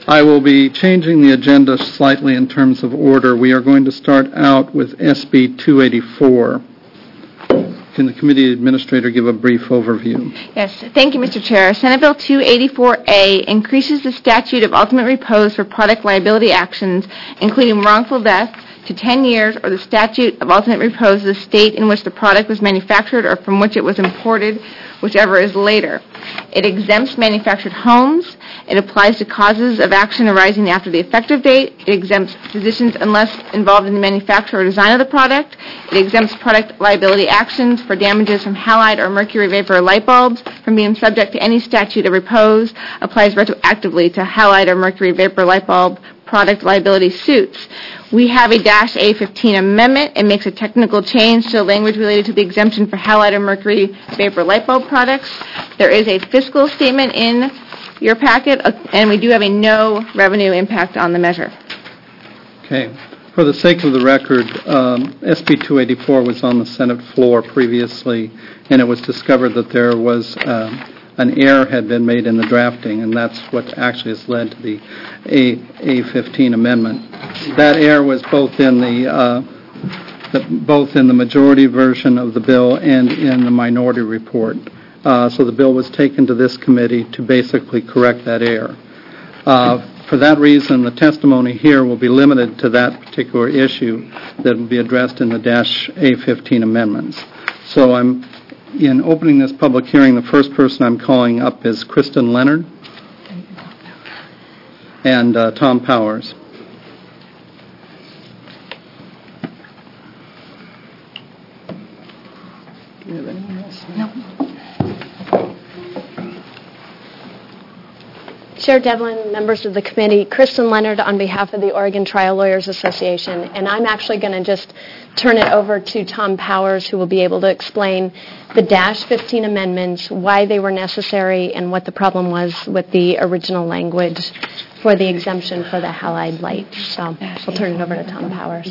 I will be changing the agenda slightly in terms of order. We are going to start out with SB 284. Can the committee administrator give a brief overview? Yes, thank you, Mr. Chair. Senate Bill 284A increases the statute of ultimate repose for product liability actions, including wrongful death, to 10 years, or the statute of ultimate repose of the state in which the product was manufactured or from which it was imported, whichever is later. It exempts manufactured homes. It applies to causes of action arising after the effective date. It exempts physicians unless involved in the manufacture or design of the product. It exempts product liability actions for damages from halide or mercury vapor light bulbs from being subject to any statute of repose. Applies retroactively to halide or mercury vapor light bulb product liability suits. We have a -A15 amendment. It makes a technical change to the language related to the exemption for halide or mercury vapor light bulb products. There is a fiscal statement in your packet, and we do have a no revenue impact on the measure. Okay. For the sake of the record, SB 284 was on the Senate floor previously, and it was discovered that there was an error had been made in the drafting, and that's what actually has led to the A15 amendment. That error was both in the majority version of the bill and in the minority report. So the bill was taken to this committee to basically correct that error. For that reason, the testimony here will be limited to that particular issue that will be addressed in the -A15 amendments. So in opening this public hearing, the first person I'm calling up is Kristen Leonard and Tom Powers. Do you have anyone else? No. Chair Devlin, members of the committee, Kristen Leonard on behalf of the Oregon Trial Lawyers Association, and I'm actually going to just turn it over to Tom Powers, who will be able to explain the -15 amendments, why they were necessary, and what the problem was with the original language for the exemption for the halide light. So we'll turn it over to Tom Powers.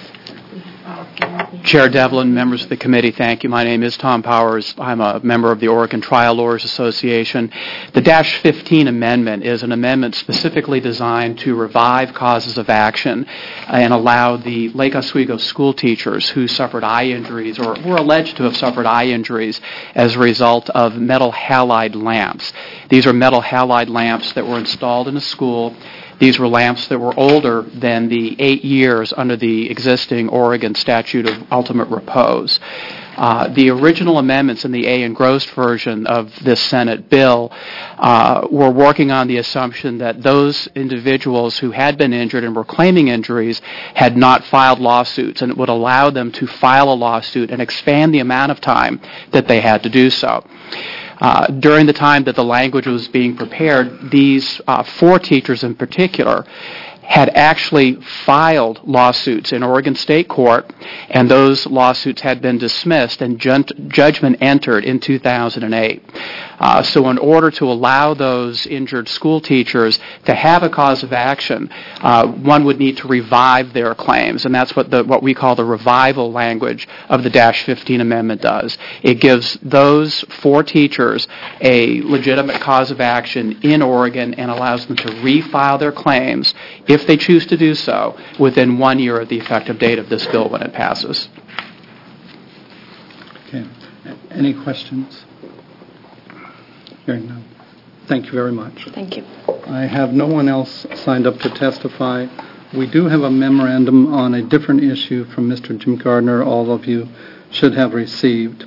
Chair Devlin, members of the committee, thank you. My name is Tom Powers. I'm a member of the Oregon Trial Lawyers Association. The -15 amendment is an amendment specifically designed to revive causes of action and allow the Lake Oswego school teachers who suffered eye injuries or were alleged to have suffered eye injuries as a result of metal halide lamps. These are metal halide lamps that were installed in a school. These were lamps that were older than the 8 years under the existing Oregon statute of ultimate repose. The original amendments in the A engrossed version of this Senate bill were working on the assumption that those individuals who had been injured and were claiming injuries had not filed lawsuits, and it would allow them to file a lawsuit and expand the amount of time that they had to do so. During the time that the language was being prepared, these 4 teachers in particular had actually filed lawsuits in Oregon State Court, and those lawsuits had been dismissed and judgment entered in 2008. So in order to allow those injured school teachers to have a cause of action, one would need to revive their claims, and that's what we call the revival language of the -15 amendment does. It gives those 4 teachers a legitimate cause of action in Oregon and allows them to refile their claims, if they choose to do so, within 1 year of the effective date of this bill when it passes. Okay. Any questions? Hearing none. Thank you very much. Thank you. I have no one else signed up to testify. We do have a memorandum on a different issue from Mr. Jim Gardner all of you should have received.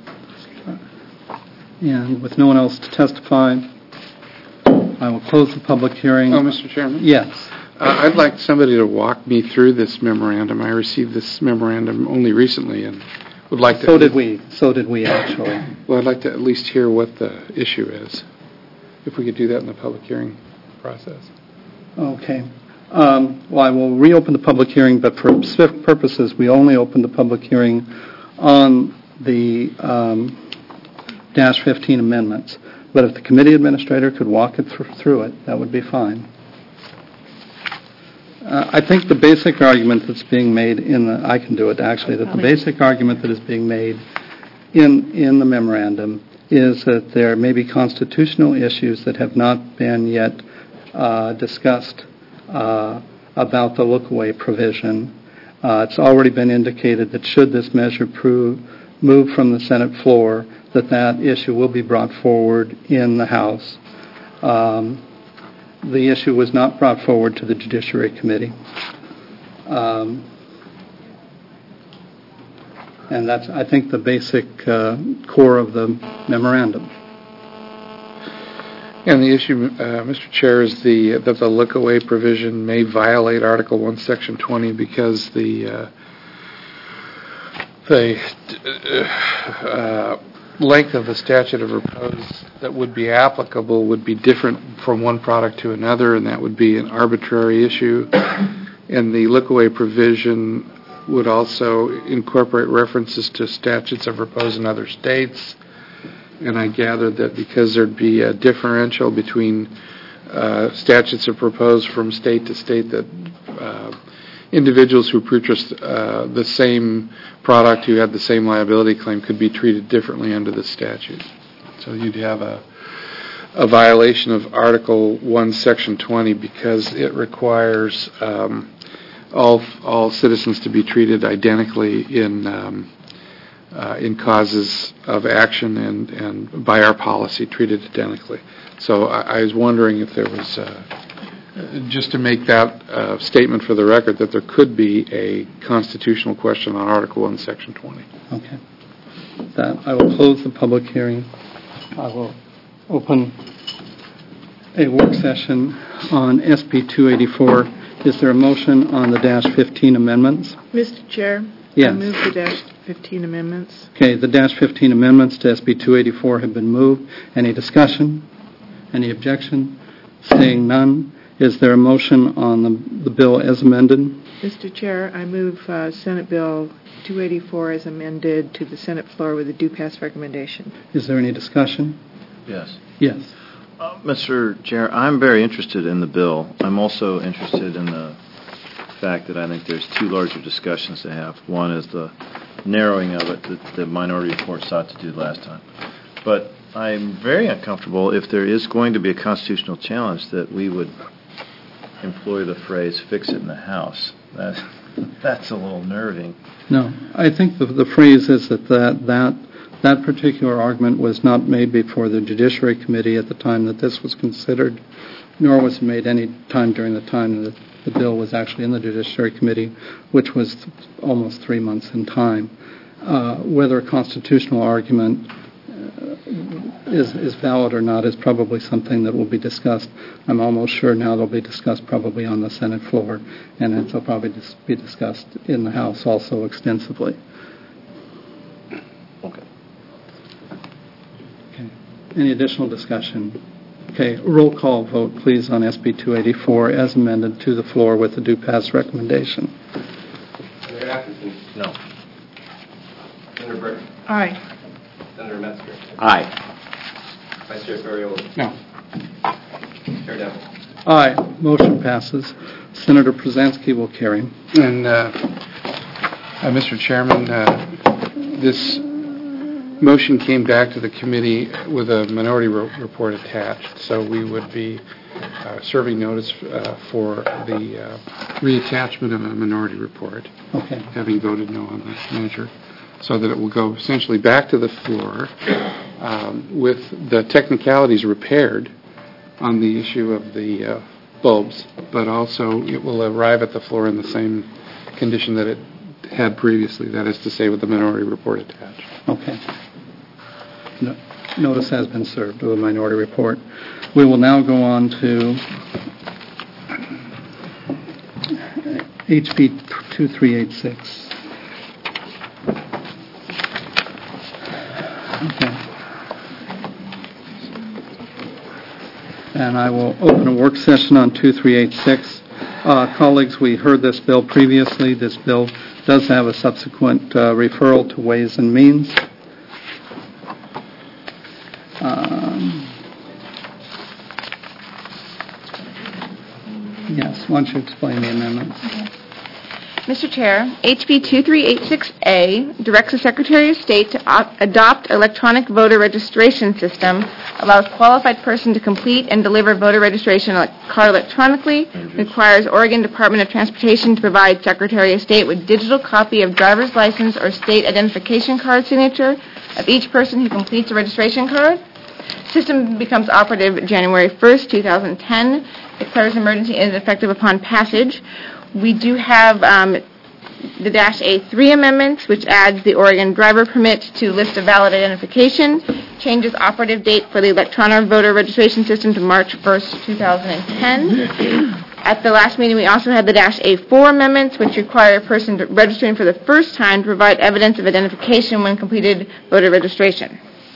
And with no one else to testify, I will close the public hearing. Oh, Mr. Chairman? Yes. I'd like somebody to walk me through this memorandum. I received this memorandum only recently and would like to... So did we, actually. Well, I'd like to at least hear what the issue is, if we could do that in the public hearing process. Okay. Well, I will reopen the public hearing, but for specific purposes, we only open the public hearing on the -15 amendments. But if the committee administrator could walk it through it, that would be fine. I think the basic argument that's being made I can do it actually, that the basic argument that is being made in the memorandum is that there may be constitutional issues that have not been yet discussed about the look-away provision. It's already been indicated that should this measure move from the Senate floor, that issue will be brought forward in the House. The issue was not brought forward to the Judiciary Committee. And that's, I think, the basic core of the memorandum. And the issue, Mr. Chair, is that the look-away provision may violate Article 1, Section 20 because the length of the statute of repose that would be applicable would be different from one product to another, and that would be an arbitrary issue. And the look-away provision would also incorporate references to statutes of repose in other states. And I gathered that because there'd be a differential between statutes of repose from state to state, that individuals who purchased the same product who had the same liability claim could be treated differently under the statute. So you'd have a violation of Article 1, Section 20 because it requires all citizens to be treated identically in causes of action and by our policy treated identically. So I was wondering if there was, just to make that statement for the record, that there could be a constitutional question on Article 1, Section 20. Okay. I will close the public hearing. I will open a work session on SB 284. Is there a motion on the Dash 15 amendments? Mr. Chair? Yes. I move the Dash 15 amendments. Okay, the Dash 15 amendments to SB 284 have been moved. Any discussion? Any objection? Seeing none, is there a motion on the bill as amended? Mr. Chair, I move Senate Bill 284 as amended to the Senate floor with a due pass recommendation. Is there any discussion? Yes. Yes. Mr. Chair, I'm very interested in the bill. I'm also interested in the fact that I think there's two larger discussions to have. One is the narrowing of it that the minority report sought to do last time. But I'm very uncomfortable if there is going to be a constitutional challenge that we would employ the phrase "fix it in the House." That's a little nerving. No, I think the phrase is that particular argument was not made before the Judiciary Committee at the time that this was considered, nor was it made any time during the time that the bill was actually in the Judiciary Committee, which was almost 3 months in time. Whether a constitutional argument is valid or not is probably something that will be discussed. I'm almost sure now they'll be discussed probably on the Senate floor, and it'll probably be discussed in the House also extensively. Okay. Any additional discussion? Okay, roll call vote, please, on SB 284 as amended to the floor with the due pass recommendation. Senator Atkinson? No. Senator Burke? Aye. Senator Metzger? Aye. Vice Chair Ferrioli? No. Chair Devlin? Aye. Motion passes. Senator Brzezinski will carry. And, Mr. Chairman, this motion came back to the committee with a minority report attached, so we would be serving notice for the reattachment of a minority report, Okay. having voted no on this measure, so that it will go essentially back to the floor with the technicalities repaired on the issue of the bulbs, but also it will arrive at the floor in the same condition that it had previously, that is to say with the minority report attached. Okay. Notice has been served of a minority report. We will now go on to HB 2386. Okay. And I will open a work session on 2386. Colleagues, we heard this bill previously. This bill does have a subsequent referral to Ways and Means. Yes, why don't you explain the amendments? Mr. Chair, HB 2386A directs the Secretary of State to adopt electronic voter registration system, allows qualified person to complete and deliver voter registration card electronically, requires Oregon Department of Transportation to provide Secretary of State with digital copy of driver's license or state identification card signature of each person who completes a registration card. System becomes operative January 1st, 2010. Declares emergency and is effective upon passage. We do have the -A3 amendments, which adds the Oregon driver permit to list of valid identification, changes operative date for the electronic voter registration system to March 1st, 2010. At the last meeting, we also had the -A4 amendments, which require a person registering for the first time to provide evidence of identification when completed voter registration.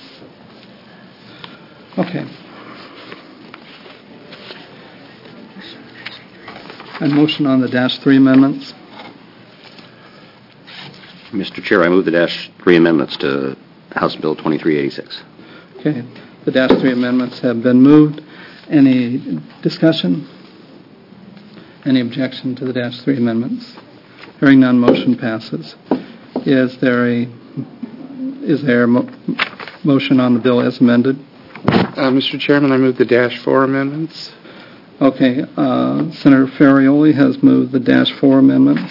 Okay. A motion on the -3 amendments. Mr. Chair, I move the -3 amendments to House Bill 2386. Okay. The -3 amendments have been moved. Any discussion? Any objection to the -3 amendments? Hearing none, motion passes. Is there a motion on the bill as amended? Mr. Chairman, I move the -4 amendments. Okay. Senator Ferrioli has moved the -4 amendments.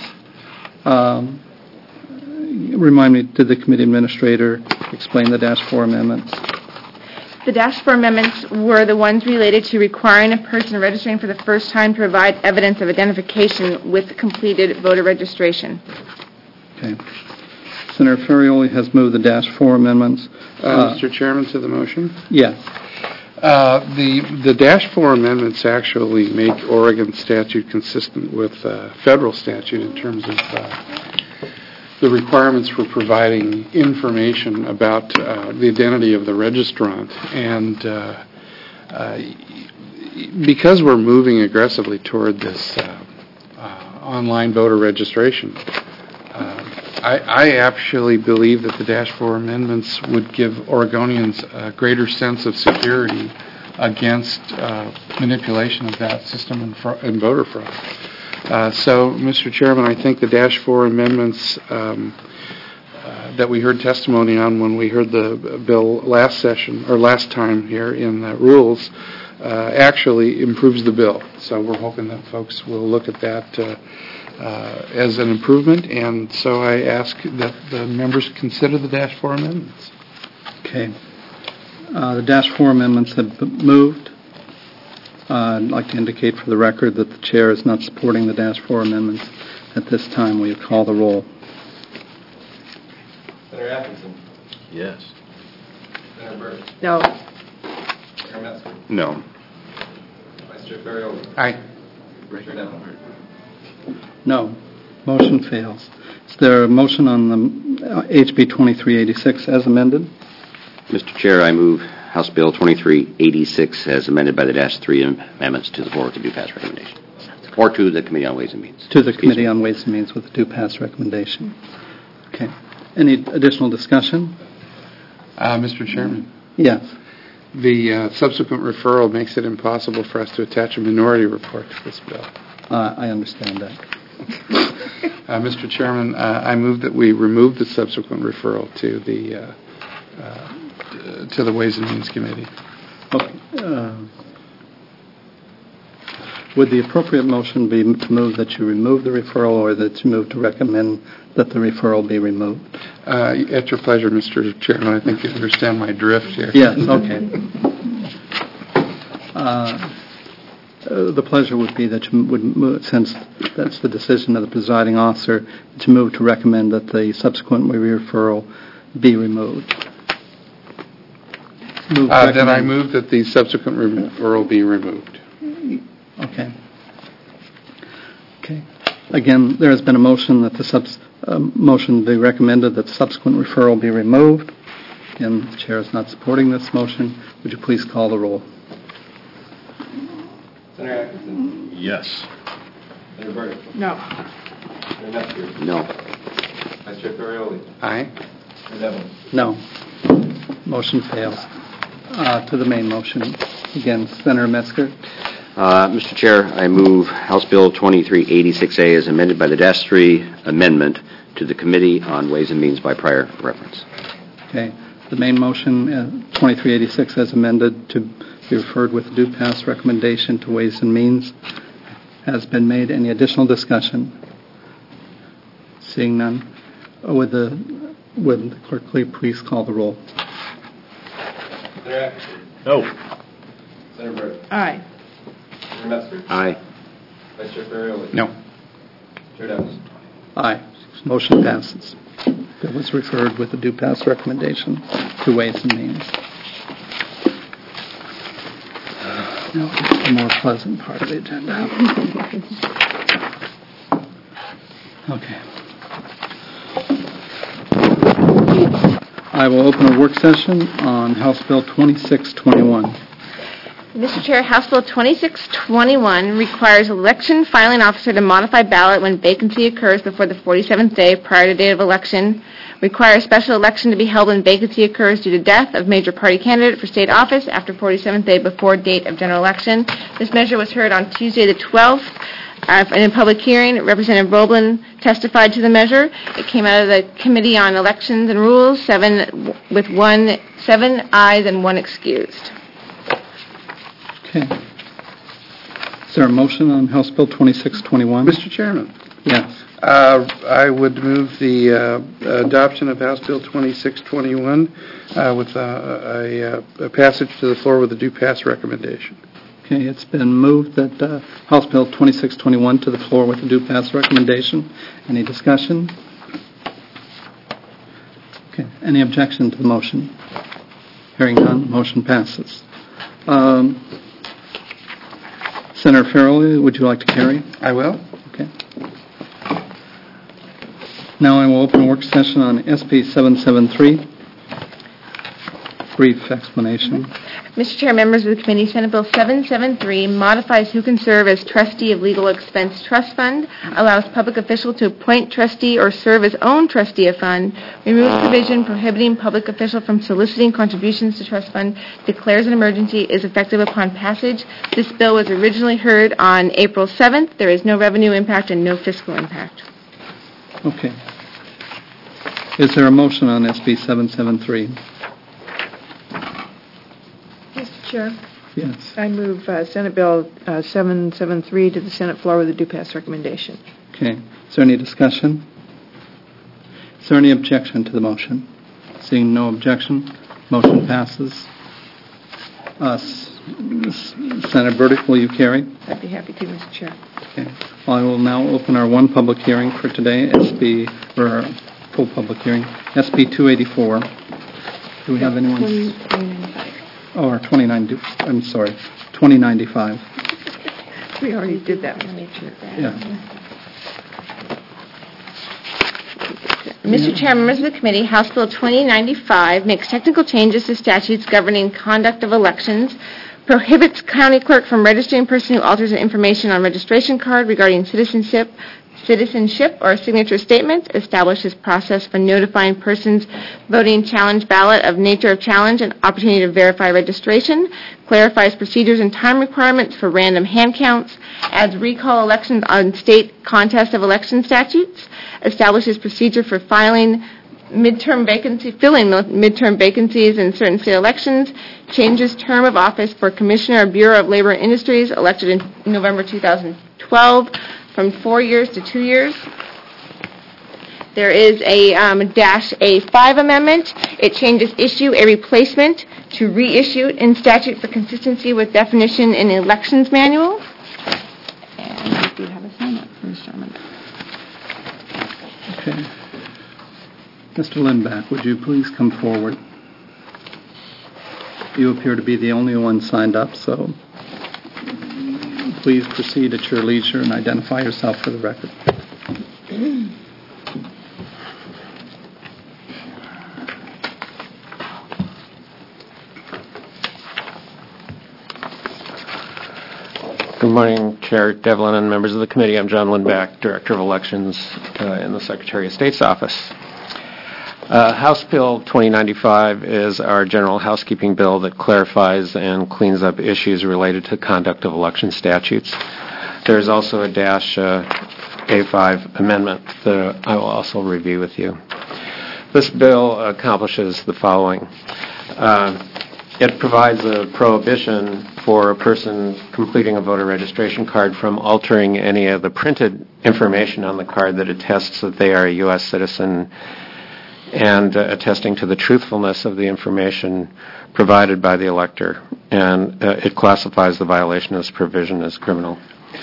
Remind me, did the committee administrator explain the -4 amendments? The -4 amendments were the ones related to requiring a person registering for the first time to provide evidence of identification with completed voter registration. Okay. Senator Ferrioli has moved the -4 amendments. Mr. Chairman, to the motion? Yes. The -4 amendments actually make Oregon statute consistent with federal statute in terms of the requirements for providing information about the identity of the registrant. And because we're moving aggressively toward this online voter registration, I actually believe that the -4 amendments would give Oregonians a greater sense of security against manipulation of that system and voter fraud. So, Mr. Chairman, I think the -4 amendments that we heard testimony on when we heard the bill last time here in the rules actually improves the bill. So we're hoping that folks will look at that as an improvement, and so I ask that the members consider the -4 amendments. Okay. The -4 amendments have been moved. I'd like to indicate for the record that the chair is not supporting the -4 amendments at this time. Will you call the roll? Senator Atkinson. Yes. Senator Burke. No. Senator Metzger. No. Vice Chair Ferrioli. Aye. Chair Devlin. No. Motion fails. Is there a motion on the HB 2386 as amended? Mr. Chair, I move House Bill 2386 as amended by the -3 amendments to the floor with the due pass recommendation. Or to the Committee on Ways and Means. To the Committee on Ways and Means with the due pass recommendation. Okay. Any additional discussion? Mr. Chairman, Yes. the subsequent referral makes it impossible for us to attach a minority report to this bill. I understand that. Mr. Chairman, I move that we remove the subsequent referral to the Ways and Means Committee. Okay. Would the appropriate motion be to move that you remove the referral or that you move to recommend that the referral be removed? At your pleasure, Mr. Chairman. I think you understand my drift here. Yes, okay. The pleasure would be that you would move, since that's the decision of the presiding officer, to move to recommend that the subsequent referral be removed. Then I move that the subsequent referral be removed. Okay. Okay. Again, there has been a motion that the motion be recommended that the subsequent referral be removed. And the chair is not supporting this motion. Would you please call the roll? Senator Atkinson. Yes. Senator Burke. No. Senator Metzger. No. Vice Chair Ferrioli. Aye. Chair Devlin. No. Motion fails. To the main motion. Again, Senator Metzger. Mr. Chair, I move House Bill 2386A as amended by the -3 amendment to the Committee on Ways and Means by prior reference. Okay. The main motion, 2386 as amended to be referred with due pass recommendation to Ways and Means has been made. Any additional discussion? Seeing none, would the clerk please call the roll? Senator Atkinson. No. Senator Burdick. Aye. Senator Metzger. Aye. Vice Chair Ferrioli. No. Chair Evans. Aye. Motion passes. Bill was referred with a due pass recommendation to Ways and Means. Now, the more pleasant part of the agenda. Okay. I will open a work session on House Bill 2621. Mr. Chair, House Bill 2621 requires election filing officer to modify ballot when vacancy occurs before the 47th day prior to date of election, requires special election to be held when vacancy occurs due to death of major party candidate for state office after 47th day before date of general election. This measure was heard on Tuesday the 12th. In a public hearing, Representative Roblin testified to the measure. It came out of the Committee on Elections and Rules, 7 ayes and 1 excused. Okay. Is there a motion on House Bill 2621? Mr. Chairman, Yes. I would move the adoption of House Bill 2621 with a passage to the floor with a due pass recommendation. Okay, it's been moved that House Bill 2621 to the floor with a due pass recommendation. Any discussion? Okay, any objection to the motion? Hearing none, motion passes. Senator Farrelly, would you like to carry? I will. Okay. Now I will open a work session on SB 773. Brief explanation. Mr. Chair, members of the committee, Senate Bill 773 modifies who can serve as trustee of legal expense trust fund, allows public official to appoint trustee or serve as own trustee of fund, removes provision prohibiting public official from soliciting contributions to trust fund, declares an emergency, is effective upon passage. This bill was originally heard on April 7th. There is no revenue impact and no fiscal impact. Okay. Is there a motion on SB 773? Mr. Chair, Yes. I move Senate Bill 773 to the Senate floor with a due pass recommendation. Okay. Is there any discussion? Is there any objection to the motion? Seeing no objection, motion passes. Senator Burdick, will you carry? I'd be happy to, Mr. Chair. Okay. I will now open our one public hearing for today, full public hearing, SB 284. Do we have anyone? 2095. Oh, or 2095. We already did that, Mr. Chair. Yeah. Mr. Chair, members of the committee, House Bill 2095 makes technical changes to statutes governing conduct of elections, prohibits county clerk from registering a person who alters the information on registration card regarding citizenship or signature statements, establishes process for notifying persons voting challenge ballot of nature of challenge and opportunity to verify registration, clarifies procedures and time requirements for random hand counts, adds recall elections on state contest of election statutes, establishes procedure for filling midterm vacancies in certain state elections, changes term of office for Commissioner of Bureau of Labor and Industries elected in November 2012 from 4 years to 2 years. There is a -A5 amendment. It changes issue a replacement to reissue in statute for consistency with definition in the elections manual. And we do have a sign-up for Mr. Chairman. Okay. Mr. Lindback, would you please come forward? You appear to be the only one signed up, so please proceed at your leisure and identify yourself for the record. Good morning, Chair Devlin and members of the committee. I'm John Lindback, Director of Elections in the Secretary of State's office. House Bill 2095 is our general housekeeping bill that clarifies and cleans up issues related to conduct of election statutes. There's also a A5 amendment that I will also review with you. This bill accomplishes the following. It provides a prohibition for a person completing a voter registration card from altering any of the printed information on the card that attests that they are a U.S. citizen and attesting to the truthfulness of the information provided by the elector. And it classifies the violation of this provision as criminal.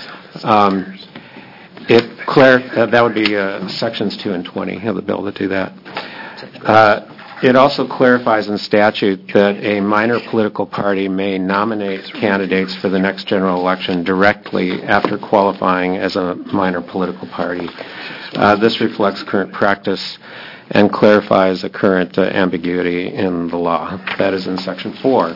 That would be sections 2 and 20 of the bill that do that. It also clarifies in statute that a minor political party may nominate candidates for the next general election directly after qualifying as a minor political party. This reflects current practice and clarifies a current ambiguity in the law. That is in Section 4.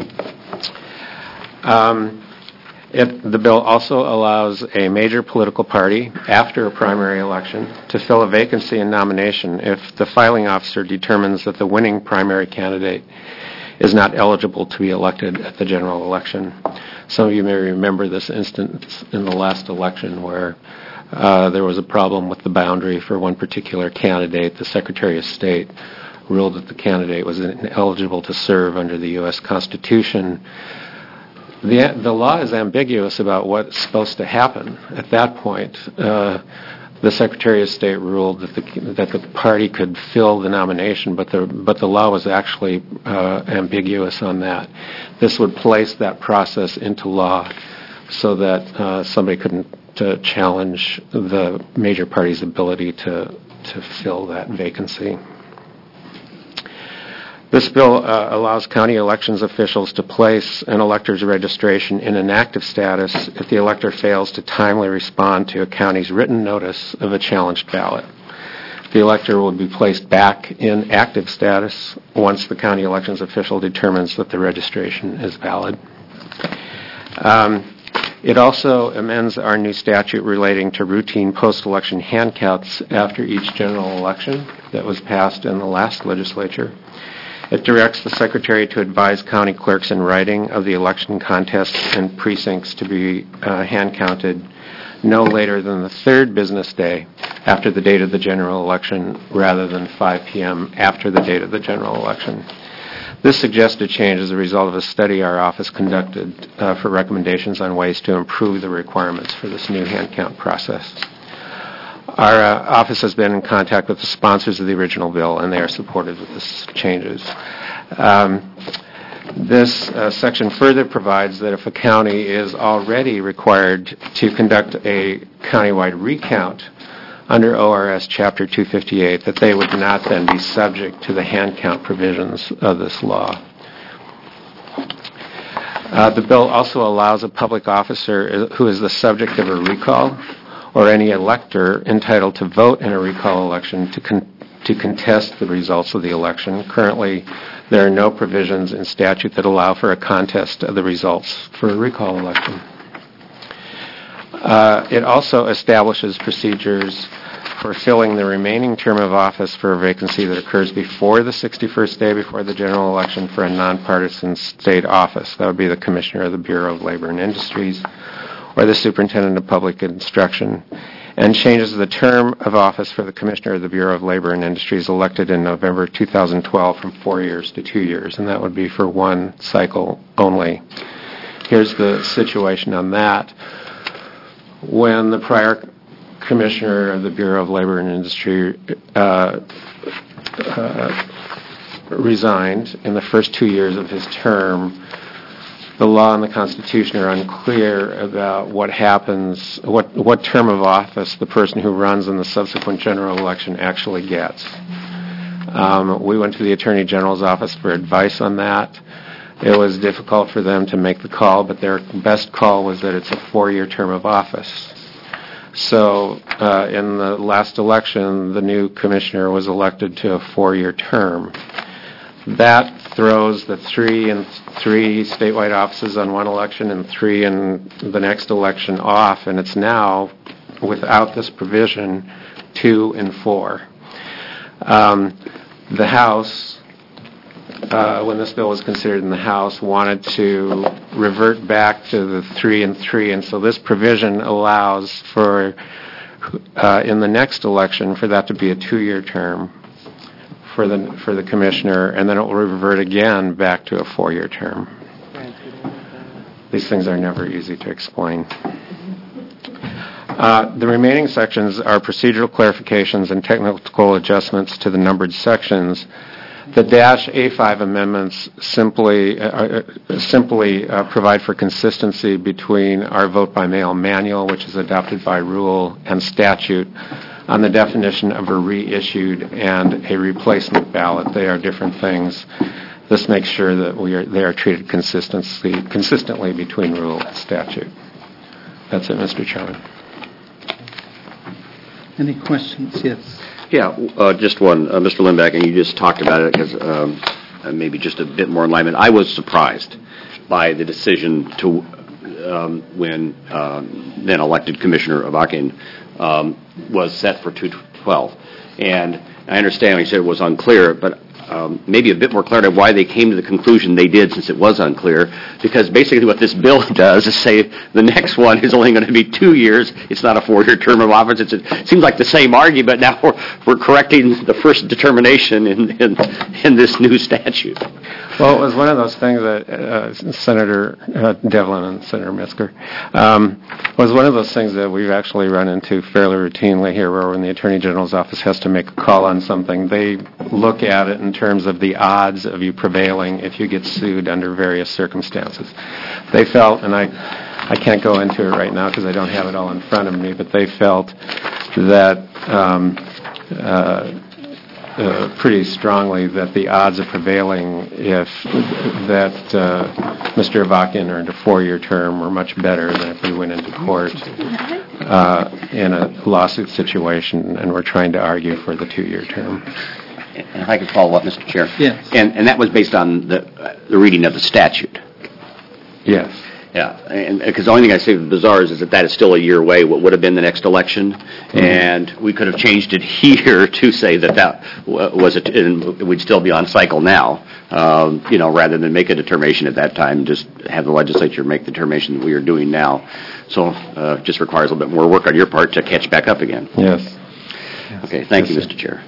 The bill also allows a major political party, after a primary election, to fill a vacancy in nomination if the filing officer determines that the winning primary candidate is not eligible to be elected at the general election. Some of you may remember this instance in the last election where there was a problem with the boundary for one particular candidate. The Secretary of State ruled that the candidate was ineligible to serve under the U.S. Constitution. The law is ambiguous about what's supposed to happen. At that point, the Secretary of State ruled that the party could fill the nomination, but the law was actually ambiguous on that. This would place that process into law so that somebody couldn't challenge the major party's ability to fill that vacancy. This bill allows county elections officials to place an elector's registration in inactive status if the elector fails to timely respond to a county's written notice of a challenged ballot. The elector will be placed back in active status once the county elections official determines that the registration is valid. It also amends our new statute relating to routine post-election hand counts after each general election that was passed in the last legislature. It directs the Secretary to advise county clerks in writing of the election contests and precincts to be hand counted no later than the third business day after the date of the general election rather than 5 p.m. after the date of the general election. This suggested change is a result of a study our office conducted for recommendations on ways to improve the requirements for this new hand count process. Our office has been in contact with the sponsors of the original bill, and they are supportive of these changes. This section further provides that if a county is already required to conduct a countywide recount under ORS Chapter 258, that they would not then be subject to the hand count provisions of this law. The bill also allows a public officer who is the subject of a recall or any elector entitled to vote in a recall election to contest the results of the election. Currently, there are no provisions in statute that allow for a contest of the results for a recall election. It also establishes procedures for filling the remaining term of office for a vacancy that occurs before the 61st day before the general election for a nonpartisan state office. That would be the Commissioner of the Bureau of Labor and Industries or the Superintendent of Public Instruction, and changes the term of office for the Commissioner of the Bureau of Labor and Industries elected in November 2012 from 4 years to 2 years, and that would be for one cycle only. Here's the situation on that. When the prior Commissioner of the Bureau of Labor and Industry resigned in the first 2 years of his term, the law and the Constitution are unclear about what happens, what term of office the person who runs in the subsequent general election actually gets. We went to the Attorney General's office for advice on that. It was difficult for them to make the call, but their best call was that it's a 4-year term of office. So in the last election, the new commissioner was elected to a 4-year term. That throws the 3 statewide offices on one election and 3 in the next election off, and it's now, without this provision, 2 and 4. the House, when this bill was considered in the House, wanted to revert back to the 3 and 3, and so this provision allows for, in the next election, for that to be a 2-year term for the commissioner, and then it will revert again back to a 4-year term. These things are never easy to explain. The remaining sections are procedural clarifications and technical adjustments to the numbered sections. The -A5 amendments simply provide for consistency between our vote-by-mail manual, which is adopted by rule, and statute on the definition of a reissued and a replacement ballot. They are different things. This makes sure that they are treated consistently between rule and statute. That's it, Mr. Chairman. Any questions? Yes. Yeah, just one. Mr. Lindback, and you just talked about it because maybe just a bit more alignment. I was surprised by the decision to when then elected Commissioner Avakian was set for 2/12. And I understand when you said it was unclear, but maybe a bit more clarity of why they came to the conclusion they did, since it was unclear, because basically what this bill does is say the next one is only going to be 2 years. It's not a 4-year term of office. It seems like the same argument. Now we're correcting the first determination in this new statute. Well, it was one of those things that Senator Devlin and Senator Metzger was one of those things that we've actually run into fairly routinely here, where when the Attorney General's office has to make a call on something, they look at it in terms of the odds of you prevailing if you get sued under various circumstances. They felt, and I can't go into it right now because I don't have it all in front of me, but they felt that pretty strongly that the odds of prevailing if Mr. Avakian earned a 4-year term were much better than if we went into court in a lawsuit situation and were trying to argue for the 2-year term. And if I could follow up, Mr. Chair. Yes. And that was based on the reading of the statute. Yes. Yeah, and because the only thing I say bizarre is that is still a year away, what would have been the next election, and we could have changed it here to say that was it, and we'd still be on cycle now, rather than make a determination at that time, just have the legislature make the determination that we are doing now. So it just requires a little bit more work on your part to catch back up again. Yes. Okay, thank you, Mr. Chair.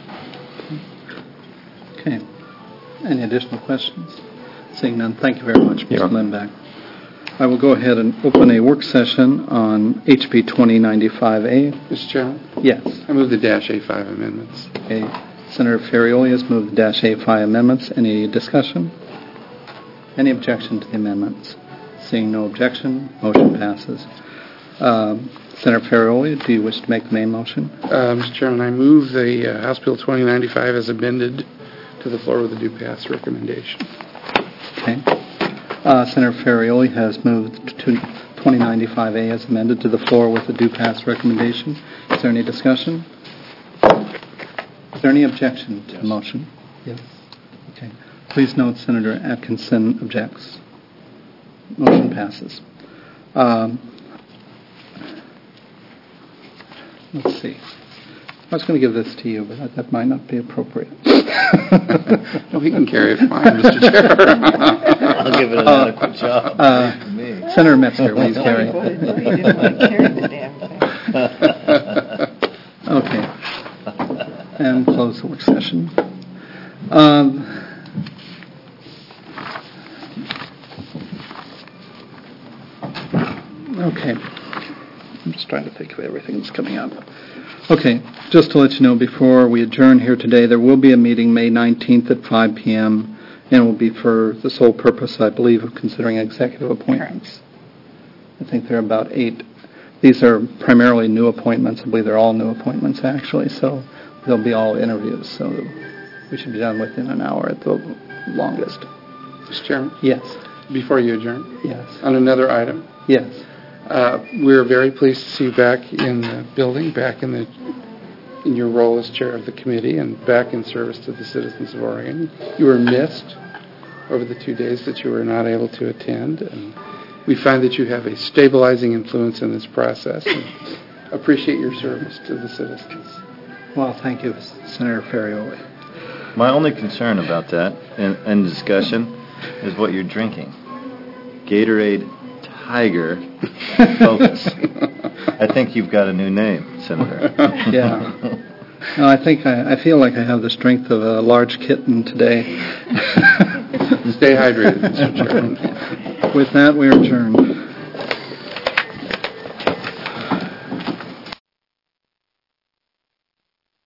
Okay. Any additional questions? Seeing none, thank you very much, Mr. Lindback. I will go ahead and open a work session on HB 2095A. Mr. Chairman? Yes. I move the -A5 amendments. Okay. Senator Ferrioli has moved the -A5 amendments. Any discussion? Any objection to the amendments? Seeing no objection, motion passes. Senator Ferrioli, do you wish to make the main motion? Mr. Chairman, I move the House Bill 2095 as amended to the floor with a due pass recommendation. Okay. Senator Ferrioli has moved to 2095A as amended to the floor with a due pass recommendation. Is there any discussion? Is there any objection to the motion? Yes. Okay. Please note Senator Atkinson objects. Motion passes. Let's see. I was going to give this to you, but that might not be appropriate. No, he can carry it fine, Mr. Chair. I'll give it an adequate job. Senator Metzger, please carry it. He didn't want to carry the damn thing. Okay. And close the work session. Okay. I'm just trying to think of everything that's coming up. Okay, just to let you know, before we adjourn here today, there will be a meeting May 19th at 5 p.m., and it will be for the sole purpose, I believe, of considering executive appointments. I think there are about 8. These are primarily new appointments. I believe they're all new appointments, actually, so they'll be all interviews, so we should be done within an hour at the longest. Mr. Chairman? Yes. Before you adjourn? Yes. On another item? Yes. We're very pleased to see you back in the building, back in your role as chair of the committee, and back in service to the citizens of Oregon. You were missed over the 2 days that you were not able to attend, and we find that you have a stabilizing influence in this process, and appreciate your service to the citizens. Well, thank you, Senator Ferrioli. My only concern about that and discussion is what you're drinking. Gatorade Tiger Focus. I think you've got a new name, Senator. Yeah. No, I feel like I have the strength of a large kitten today. Stay hydrated, Mr. Chairman. With that, we are adjourned.